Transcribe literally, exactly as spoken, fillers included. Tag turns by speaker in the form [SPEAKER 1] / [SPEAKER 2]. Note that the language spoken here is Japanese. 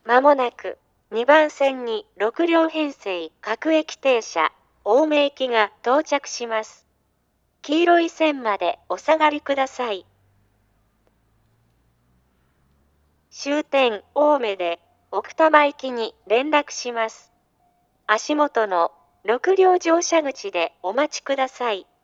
[SPEAKER 1] まもなく、にばん線にろく両編成各駅停車、青梅駅が到着します。黄色い線までお下がりください。終点、青梅で、奥多摩行きに連絡します。足元のろく両乗車口でお待ちください。